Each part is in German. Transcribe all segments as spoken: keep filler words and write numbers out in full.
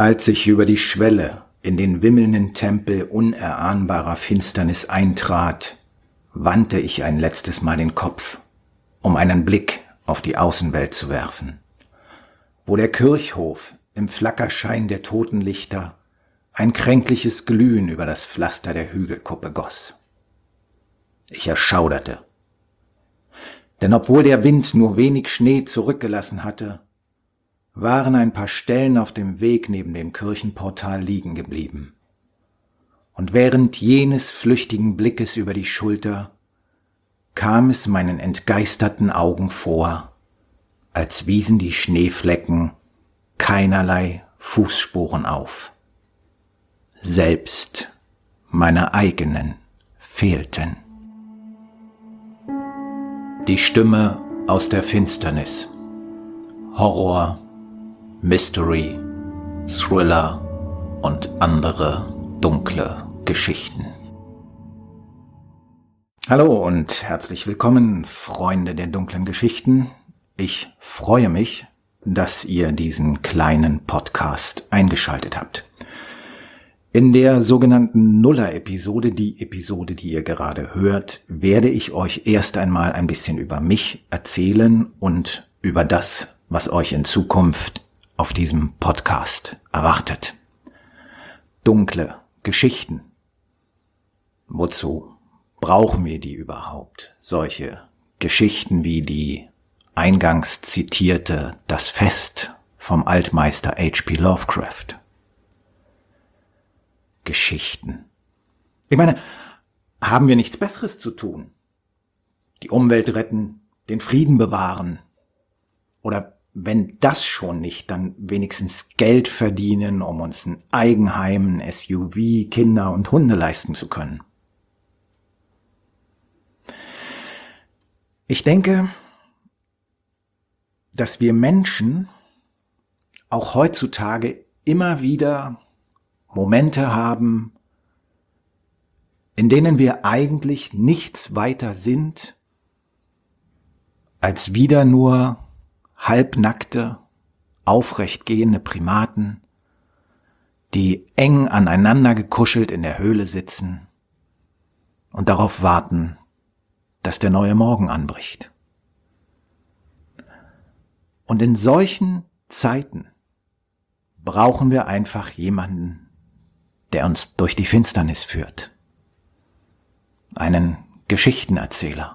Als ich über die Schwelle in den wimmelnden Tempel unerahnbarer Finsternis eintrat, wandte ich ein letztes Mal den Kopf, um einen Blick auf die Außenwelt zu werfen, wo der Kirchhof im Flackerschein der Totenlichter ein kränkliches Glühen über das Pflaster der Hügelkuppe goss. Ich erschauderte, denn obwohl der Wind nur wenig Schnee zurückgelassen hatte, waren ein paar Stellen auf dem Weg neben dem Kirchenportal liegen geblieben. Und während jenes flüchtigen Blickes über die Schulter kam es meinen entgeisterten Augen vor, als wiesen die Schneeflecken keinerlei Fußspuren auf. Selbst meine eigenen fehlten. Die Stimme aus der Finsternis. Horror, Mystery, Thriller und andere dunkle Geschichten. Hallo und herzlich willkommen, Freunde der dunklen Geschichten. Ich freue mich, dass ihr diesen kleinen Podcast eingeschaltet habt. In der sogenannten Nuller-Episode, die Episode, die ihr gerade hört, werde ich euch erst einmal ein bisschen über mich erzählen und über das, was euch in Zukunft auf diesem Podcast erwartet. Dunkle Geschichten. Wozu brauchen wir die überhaupt? Solche Geschichten wie die eingangs zitierte Das Fest vom Altmeister H P Lovecraft. Geschichten. Ich meine, haben wir nichts Besseres zu tun? Die Umwelt retten, den Frieden bewahren. Oder wenn das schon nicht, dann wenigstens Geld verdienen, um uns ein Eigenheim, ein S U V, Kinder und Hunde leisten zu können. Ich denke, dass wir Menschen auch heutzutage immer wieder Momente haben, in denen wir eigentlich nichts weiter sind, als wieder nur halbnackte, aufrecht gehende Primaten, die eng aneinander gekuschelt in der Höhle sitzen und darauf warten, dass der neue Morgen anbricht. Und in solchen Zeiten brauchen wir einfach jemanden, der uns durch die Finsternis führt. Einen Geschichtenerzähler.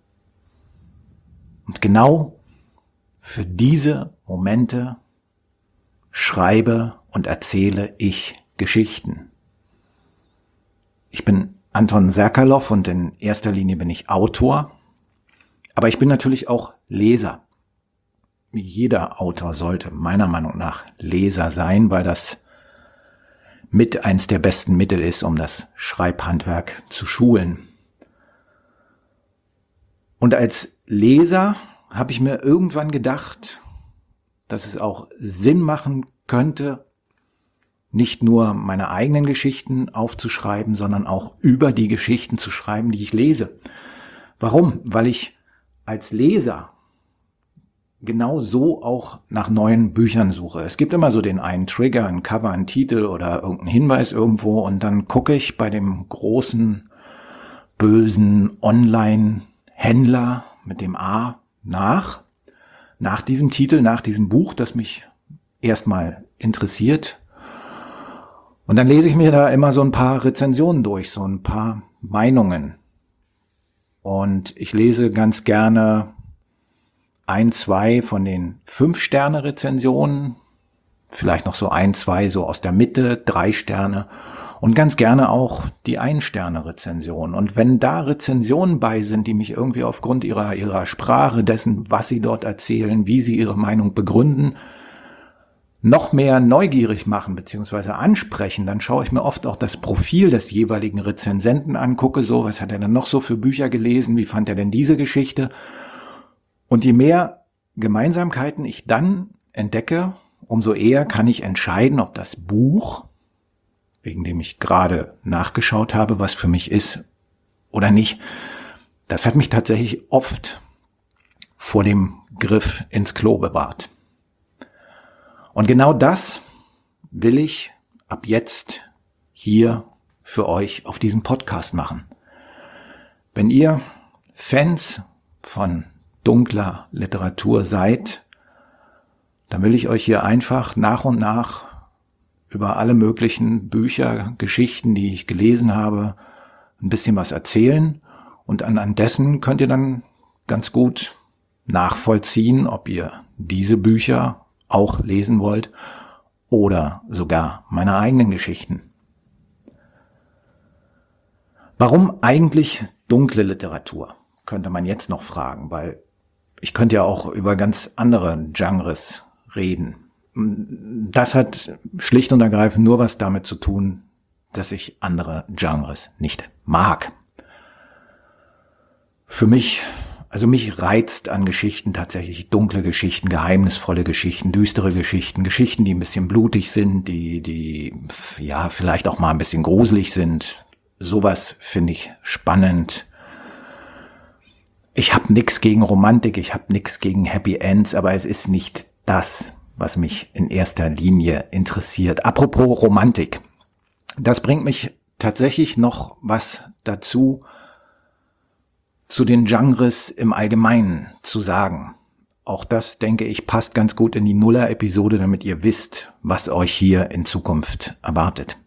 Und genau für diese Momente schreibe und erzähle ich Geschichten. Ich bin Anton Serkalow und in erster Linie bin ich Autor, aber ich bin natürlich auch Leser. Jeder Autor sollte meiner Meinung nach Leser sein, weil das mit eins der besten Mittel ist, um das Schreibhandwerk zu schulen. Und als Leser habe ich mir irgendwann gedacht, dass es auch Sinn machen könnte, nicht nur meine eigenen Geschichten aufzuschreiben, sondern auch über die Geschichten zu schreiben, die ich lese. Warum? Weil ich als Leser genau so auch nach neuen Büchern suche. Es gibt immer so den einen Trigger, ein Cover, ein Titel oder irgendeinen Hinweis irgendwo und dann gucke ich bei dem großen, bösen Online-Händler mit dem A nach, nach diesem Titel, nach diesem Buch, das mich erstmal interessiert. Und dann lese ich mir da immer so ein paar Rezensionen durch, so ein paar Meinungen. Und ich lese ganz gerne ein, zwei von den Fünf-Sterne-Rezensionen, vielleicht noch so ein, zwei so aus der Mitte, drei Sterne und ganz gerne auch die Ein-Sterne-Rezension. Und wenn da Rezensionen bei sind, die mich irgendwie aufgrund ihrer, ihrer Sprache, dessen, was sie dort erzählen, wie sie ihre Meinung begründen, noch mehr neugierig machen bzw. ansprechen, dann schaue ich mir oft auch das Profil des jeweiligen Rezensenten an, gucke so, was hat er denn noch so für Bücher gelesen, wie fand er denn diese Geschichte? Und je mehr Gemeinsamkeiten ich dann entdecke, umso eher kann ich entscheiden, ob das Buch, wegen dem ich gerade nachgeschaut habe, was für mich ist oder nicht. Das hat mich tatsächlich oft vor dem Griff ins Klo bewahrt. Und genau das will ich ab jetzt hier für euch auf diesem Podcast machen. Wenn ihr Fans von dunkler Literatur seid, dann will ich euch hier einfach nach und nach über alle möglichen Bücher, Geschichten, die ich gelesen habe, ein bisschen was erzählen. Und anhand dessen könnt ihr dann ganz gut nachvollziehen, ob ihr diese Bücher auch lesen wollt oder sogar meine eigenen Geschichten. Warum eigentlich dunkle Literatur, könnte man jetzt noch fragen, weil ich könnte ja auch über ganz andere Genres reden. Das hat schlicht und ergreifend nur was damit zu tun, dass ich andere Genres nicht mag. Für mich, also mich reizt an Geschichten tatsächlich dunkle Geschichten, geheimnisvolle Geschichten, düstere Geschichten, Geschichten, die ein bisschen blutig sind, die, die, ja, vielleicht auch mal ein bisschen gruselig sind. Sowas finde ich spannend. Ich habe nichts gegen Romantik, ich habe nichts gegen Happy Ends, aber es ist nicht das, was mich in erster Linie interessiert. Apropos Romantik. Das bringt mich tatsächlich noch was dazu, zu den Genres im Allgemeinen zu sagen. Auch das, denke ich, passt ganz gut in die Nuller-Episode, damit ihr wisst, was euch hier in Zukunft erwartet.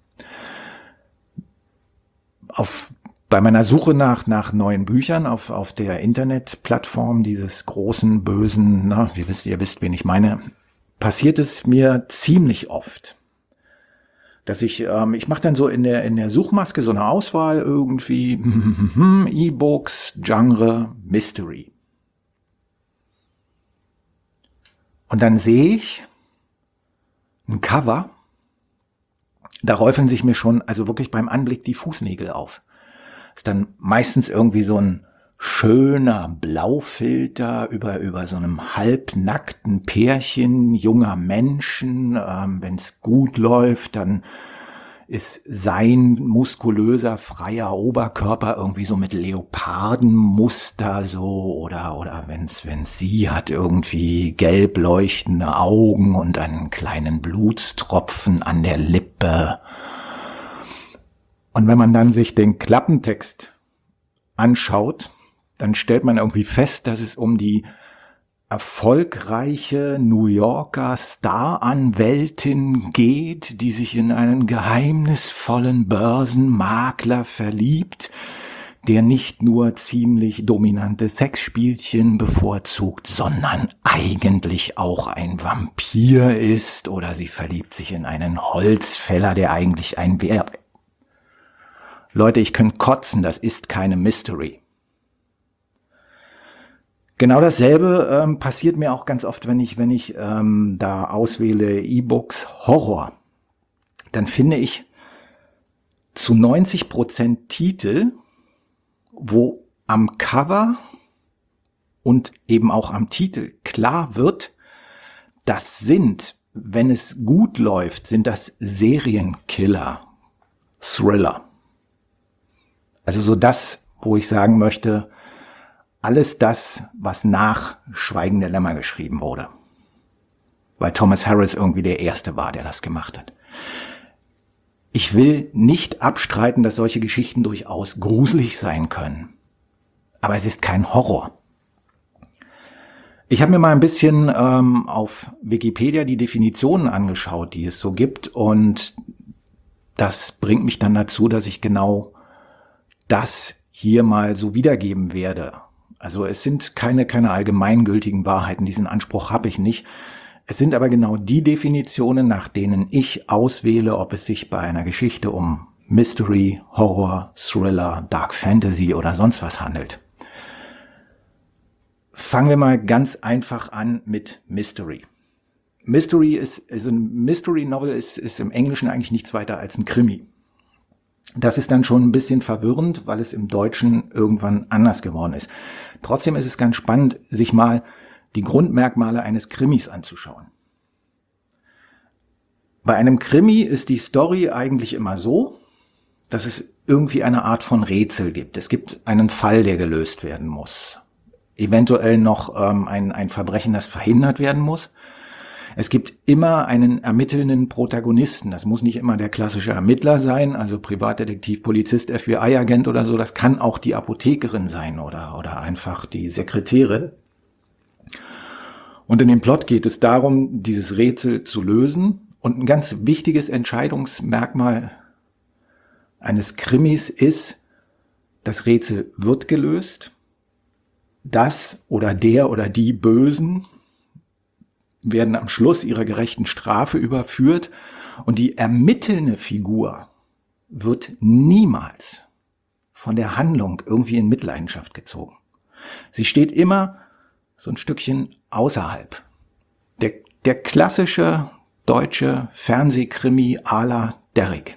Auf, bei meiner Suche nach, nach neuen Büchern auf, auf der Internetplattform dieses großen, bösen, na, ihr wisst, ihr wisst, wen ich meine, passiert es mir ziemlich oft, dass ich, ähm, ich mache dann so in der in der Suchmaske so eine Auswahl irgendwie E-Books, Genre, Mystery. Und dann sehe ich ein Cover, da räufeln sich mir schon, also wirklich beim Anblick die Fußnägel auf. Ist dann meistens irgendwie so ein schöner Blaufilter über über so einem halbnackten Pärchen junger Menschen. Ähm, wenn es gut läuft, dann ist sein muskulöser freier Oberkörper irgendwie so mit Leopardenmuster so oder oder wenn's wenn sie hat irgendwie gelb leuchtende Augen und einen kleinen Blutstropfen an der Lippe. Und wenn man dann sich den Klappentext anschaut, dann stellt man irgendwie fest, dass es um die erfolgreiche New Yorker Staranwältin geht, die sich in einen geheimnisvollen Börsenmakler verliebt, der nicht nur ziemlich dominante Sexspielchen bevorzugt, sondern eigentlich auch ein Vampir ist, oder sie verliebt sich in einen Holzfäller, der eigentlich ein Bär. Leute, ich kann kotzen, das ist keine Mystery. Genau dasselbe ähm, passiert mir auch ganz oft, wenn ich, wenn ich ähm, da auswähle E-Books Horror. Dann finde ich zu neunzig Prozent Titel, wo am Cover und eben auch am Titel klar wird, das sind, wenn es gut läuft, sind das Serienkiller, Thriller. Also so das, wo ich sagen möchte, alles das, was nach Schweigen der Lämmer geschrieben wurde. Weil Thomas Harris irgendwie der Erste war, der das gemacht hat. Ich will nicht abstreiten, dass solche Geschichten durchaus gruselig sein können. Aber es ist kein Horror. Ich habe mir mal ein bisschen ähm, auf Wikipedia die Definitionen angeschaut, die es so gibt. Und das bringt mich dann dazu, dass ich genau das hier mal so wiedergeben werde. Also es sind keine, keine allgemeingültigen Wahrheiten, diesen Anspruch habe ich nicht. Es sind aber genau die Definitionen, nach denen ich auswähle, ob es sich bei einer Geschichte um Mystery, Horror, Thriller, Dark Fantasy oder sonst was handelt. Fangen wir mal ganz einfach an mit Mystery. Mystery ist, also ein Mystery Novel ist, ist im Englischen eigentlich nichts weiter als ein Krimi. Das ist dann schon ein bisschen verwirrend, weil es im Deutschen irgendwann anders geworden ist. Trotzdem ist es ganz spannend, sich mal die Grundmerkmale eines Krimis anzuschauen. Bei einem Krimi ist die Story eigentlich immer so, dass es irgendwie eine Art von Rätsel gibt. Es gibt einen Fall, der gelöst werden muss. Eventuell noch ähm, ein, ein Verbrechen, das verhindert werden muss. Es gibt immer einen ermittelnden Protagonisten. Das muss nicht immer der klassische Ermittler sein, also Privatdetektiv, Polizist, F B I-Agent oder so. Das kann auch die Apothekerin sein oder, oder einfach die Sekretärin. Und in dem Plot geht es darum, dieses Rätsel zu lösen. Und ein ganz wichtiges Entscheidungsmerkmal eines Krimis ist, das Rätsel wird gelöst. Das oder der oder die Bösen werden am Schluss ihrer gerechten Strafe überführt und die ermittelnde Figur wird niemals von der Handlung irgendwie in Mitleidenschaft gezogen. Sie steht immer so ein Stückchen außerhalb. Der, der klassische deutsche Fernsehkrimi à la Derrick.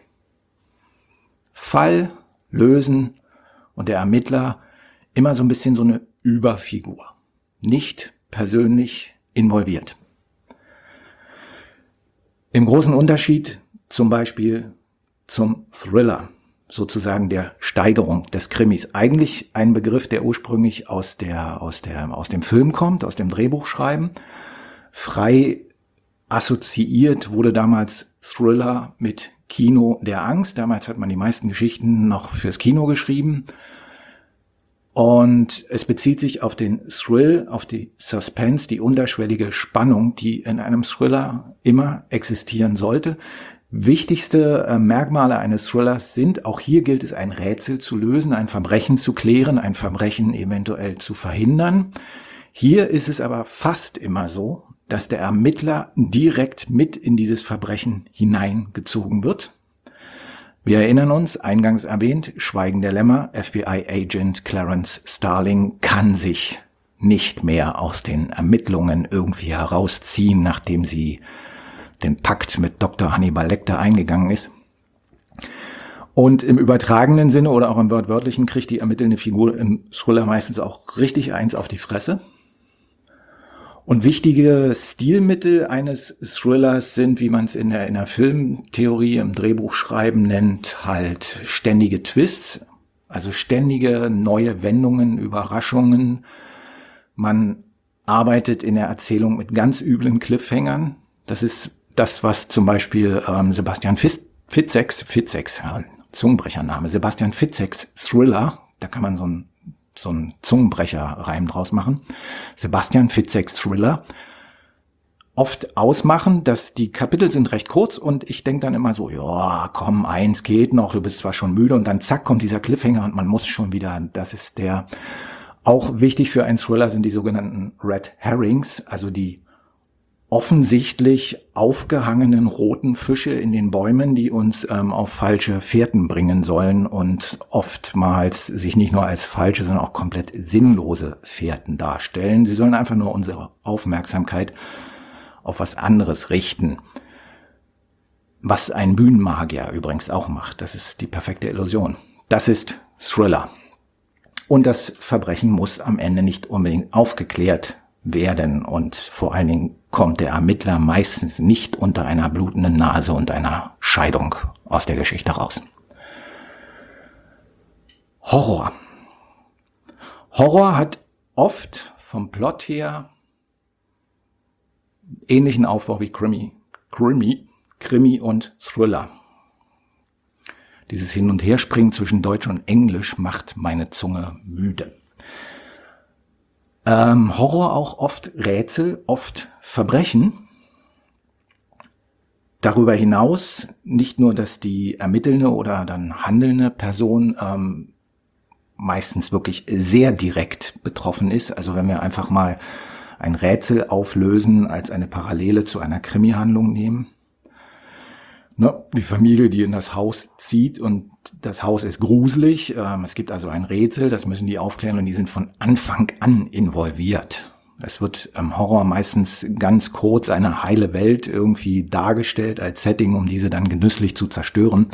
Fall, lösen und der Ermittler immer so ein bisschen so eine Überfigur. Nicht persönlich involviert. Im großen Unterschied zum Beispiel zum Thriller, sozusagen der Steigerung des Krimis. Eigentlich ein Begriff, der ursprünglich aus der, aus der, aus dem Film kommt, aus dem Drehbuchschreiben. Frei assoziiert wurde damals Thriller mit Kino der Angst. Damals hat man die meisten Geschichten noch fürs Kino geschrieben. Und es bezieht sich auf den Thrill, auf die Suspense, die unterschwellige Spannung, die in einem Thriller immer existieren sollte. Wichtigste äh, Merkmale eines Thrillers sind, auch hier gilt es, ein Rätsel zu lösen, ein Verbrechen zu klären, ein Verbrechen eventuell zu verhindern. Hier ist es aber fast immer so, dass der Ermittler direkt mit in dieses Verbrechen hineingezogen wird. Wir erinnern uns, eingangs erwähnt, Schweigen der Lämmer, F B I-Agent Clarence Starling kann sich nicht mehr aus den Ermittlungen irgendwie herausziehen, nachdem sie den Pakt mit Doktor Hannibal Lecter eingegangen ist. Und im übertragenen Sinne oder auch im wortwörtlichen kriegt die ermittelnde Figur im Thriller meistens auch richtig eins auf die Fresse. Und wichtige Stilmittel eines Thrillers sind, wie man es in der, in der Filmtheorie, im Drehbuchschreiben nennt, halt ständige Twists, also ständige neue Wendungen, Überraschungen. Man arbeitet in der Erzählung mit ganz üblen Cliffhangern. Das ist das, was zum Beispiel ähm, Sebastian Fitzeks, Fitzeks, ja, Zungenbrechername, Sebastian Fitzeks Thriller, da kann man so ein so ein Zungenbrecher-Reim draus machen, Sebastian Fitzeks Thriller, oft ausmachen, dass die Kapitel sind recht kurz und ich denke dann immer so, ja, komm, eins geht noch, du bist zwar schon müde und dann zack, kommt dieser Cliffhanger und man muss schon wieder, das ist der, auch wichtig für einen Thriller sind die sogenannten Red Herrings, also die offensichtlich aufgehangenen roten Fische in den Bäumen, die uns ähm, auf falsche Fährten bringen sollen und oftmals sich nicht nur als falsche, sondern auch komplett sinnlose Fährten darstellen. Sie sollen einfach nur unsere Aufmerksamkeit auf was anderes richten. Was ein Bühnenmagier übrigens auch macht. Das ist die perfekte Illusion. Das ist Thriller. Und das Verbrechen muss am Ende nicht unbedingt aufgeklärt werden und vor allen Dingen kommt der Ermittler meistens nicht unter einer blutenden Nase und einer Scheidung aus der Geschichte raus. Horror. Horror hat oft vom Plot her ähnlichen Aufbau wie Krimi, Krimi, Krimi und Thriller. Dieses Hin- und Herspringen zwischen Deutsch und Englisch macht meine Zunge müde. Ähm, Horror auch oft Rätsel, oft Verbrechen. Darüber hinaus nicht nur, dass die ermittelnde oder dann handelnde Person ähm, meistens wirklich sehr direkt betroffen ist. Also wenn wir einfach mal ein Rätsel auflösen, als eine Parallele zu einer Krimi-Handlung nehmen. Ne, die Familie, die in das Haus zieht und das Haus ist gruselig. Ähm, es gibt also ein Rätsel, das müssen die aufklären und die sind von Anfang an involviert. Es wird im Horror meistens ganz kurz eine heile Welt irgendwie dargestellt als Setting, um diese dann genüsslich zu zerstören.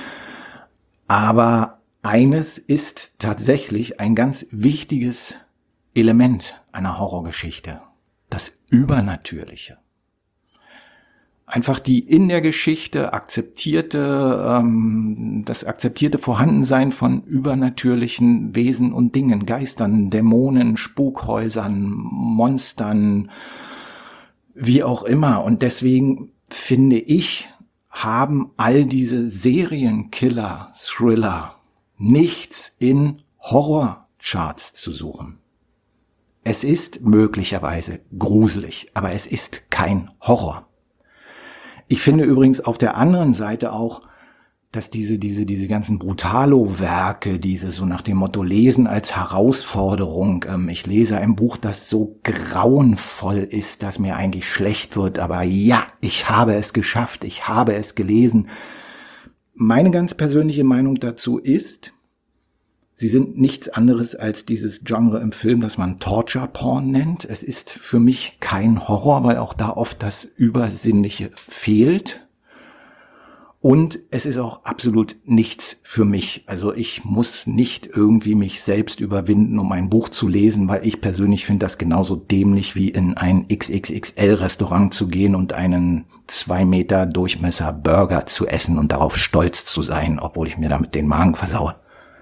Aber eines ist tatsächlich ein ganz wichtiges Element einer Horrorgeschichte: das Übernatürliche. Einfach die in der Geschichte akzeptierte, ähm, das akzeptierte Vorhandensein von übernatürlichen Wesen und Dingen, Geistern, Dämonen, Spukhäusern, Monstern, Wie auch immer. Und deswegen finde ich, haben all diese Serienkiller, Thriller nichts in Horrorcharts zu suchen. Es ist möglicherweise gruselig, aber es ist kein Horror. Ich finde übrigens auf der anderen Seite auch, dass diese, diese, diese ganzen Brutalo-Werke, diese so nach dem Motto Lesen als Herausforderung, ähm, ich lese ein Buch, das so grauenvoll ist, dass mir eigentlich schlecht wird, aber ja, ich habe es geschafft, ich habe es gelesen. Meine ganz persönliche Meinung dazu ist, sie sind nichts anderes als dieses Genre im Film, das man Torture Porn nennt. Es ist für mich kein Horror, weil auch da oft das Übersinnliche fehlt. Und es ist auch absolut nichts für mich. Also ich muss nicht irgendwie mich selbst überwinden, um ein Buch zu lesen, weil ich persönlich finde das genauso dämlich wie in ein X X X L-Restaurant zu gehen und einen zwei Meter Durchmesser Burger zu essen und darauf stolz zu sein, obwohl ich mir damit den Magen versaue.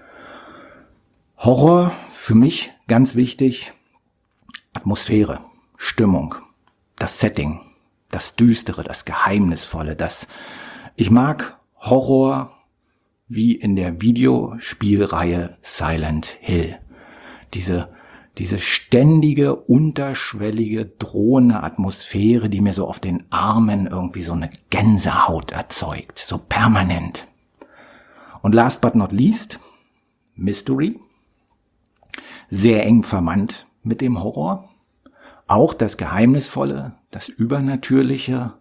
Horror, für mich ganz wichtig, Atmosphäre, Stimmung, das Setting, das Düstere, das Geheimnisvolle, das Ich mag Horror wie in der Videospielreihe Silent Hill. Diese, diese ständige, unterschwellige, drohende Atmosphäre, die mir so auf den Armen irgendwie so eine Gänsehaut erzeugt, so permanent. Und last but not least, Mystery. Sehr eng verwandt mit dem Horror. Auch das Geheimnisvolle, das Übernatürliche.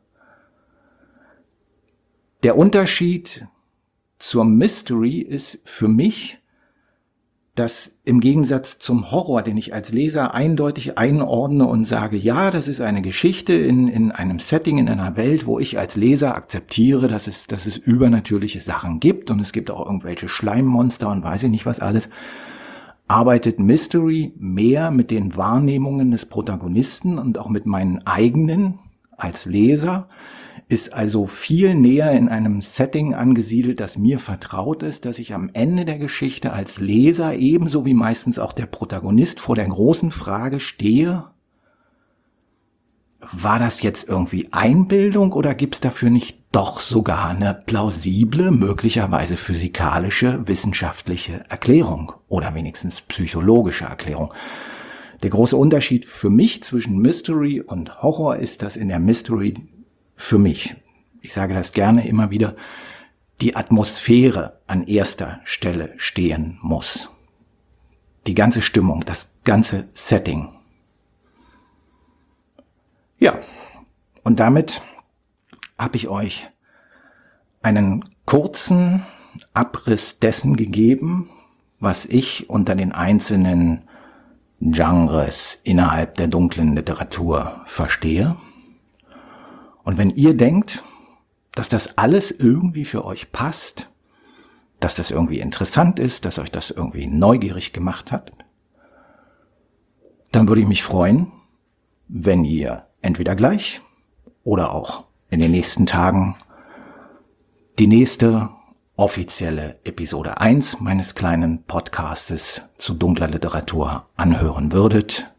Der Unterschied zur Mystery ist für mich, dass im Gegensatz zum Horror, den ich als Leser eindeutig einordne und sage, ja, das ist eine Geschichte in, in einem Setting, in einer Welt, wo ich als Leser akzeptiere, dass es, dass es übernatürliche Sachen gibt und es gibt auch irgendwelche Schleimmonster und weiß ich nicht was alles, arbeitet Mystery mehr mit den Wahrnehmungen des Protagonisten und auch mit meinen eigenen als Leser, ist also viel näher in einem Setting angesiedelt, das mir vertraut ist, dass ich am Ende der Geschichte als Leser ebenso wie meistens auch der Protagonist vor der großen Frage stehe, war das jetzt irgendwie Einbildung oder gibt's dafür nicht doch sogar eine plausible, möglicherweise physikalische, wissenschaftliche Erklärung oder wenigstens psychologische Erklärung? Der große Unterschied für mich zwischen Mystery und Horror ist, dass in der Mystery für mich, ich sage das gerne immer wieder, die Atmosphäre an erster Stelle stehen muss. Die ganze Stimmung, das ganze Setting. Ja, und damit habe ich euch einen kurzen Abriss dessen gegeben, was ich unter den einzelnen Genres innerhalb der dunklen Literatur verstehe. Und wenn ihr denkt, dass das alles irgendwie für euch passt, dass das irgendwie interessant ist, dass euch das irgendwie neugierig gemacht hat, dann würde ich mich freuen, wenn ihr entweder gleich oder auch in den nächsten Tagen die nächste offizielle Episode eins meines kleinen Podcastes zu dunkler Literatur anhören würdet.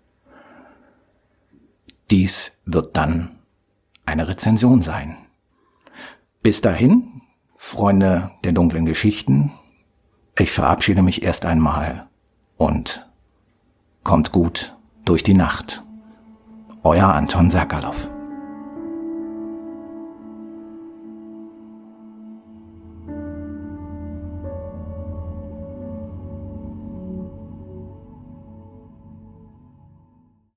Dies wird dann eine Rezension sein. Bis dahin, Freunde der dunklen Geschichten, ich verabschiede mich erst einmal und kommt gut durch die Nacht. Euer Anton Sackerloff.